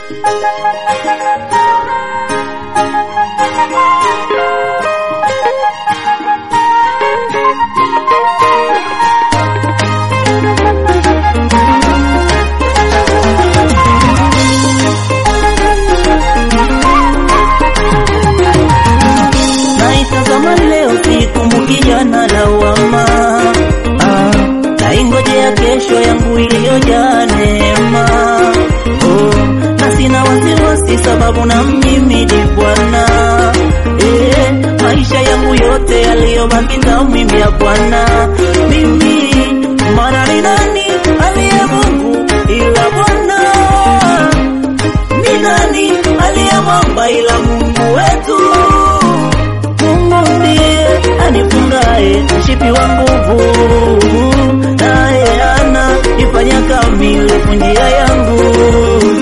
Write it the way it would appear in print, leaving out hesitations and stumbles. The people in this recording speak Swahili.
Naitazama leo sikumbuki jana lawama, naingojea kesho yangu iliyojaa neema. Na sina wasiwasi sababu na mimi ni Bwana. Maisha yangu yote yaliyobaki tamu ya Bwana. Mimi maana ni nani aliye Mungu ila Bwana? Ni nani aliye mwamba ila Mungu wetu? Mungu ndiye anifungaye mshipi wa nguvu, naye ana ifanya kamilifu njia yangu.